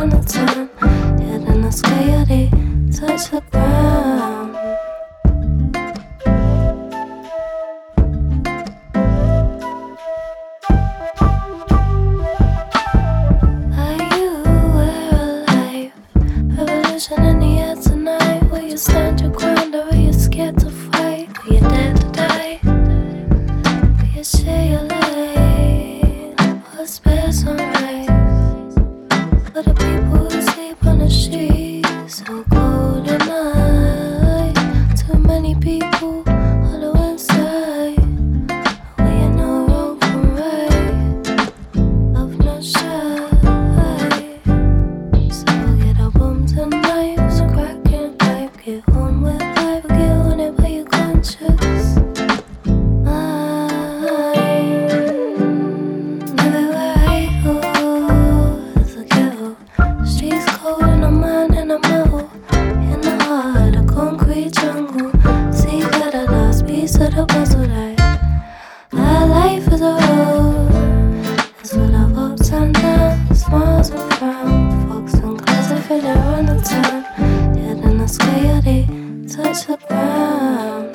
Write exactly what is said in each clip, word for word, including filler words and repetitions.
around the time. Head in the sky, they touch the ground. Are you alive? Revolution in the air tonight. Will you stand your ground or are you scared to fight? Will you dare to die? Will you share your light or spare some light for the people who sleep on the streets? So cold at night. Too many people hollow inside. Will you know wrong from right? Love not shy. So get our bombs and knives, cracking pipe, get on with life, get on it while you're conscious. Everywhere I go is a ghetto. Streets cold and I'm mine and I'm metal. In the heart of concrete jungle. See that the last piece of the puzzle that my life is a road. It's full of ups and downs, smiles and frowns. Folks and clouds, I feel it run the town. Head in the sky, they touch the ground.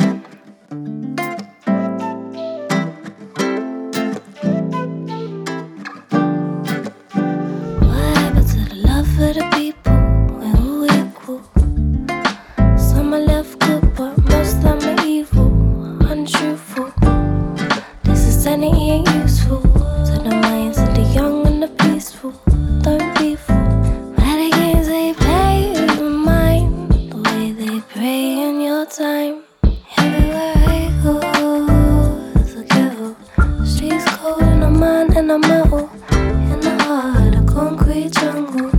What happened to the love for the people? We're all equal. Some are left good, but most of them are evil, untruthful. This insanity ain't useful to the minds of the young and the peaceful. Don't be fooled by the games they play with your mind, the way they pray in your time. Everywhere I go is a ghetto. Streets cold and I'm mine and I'm metal. In the heart of concrete jungle.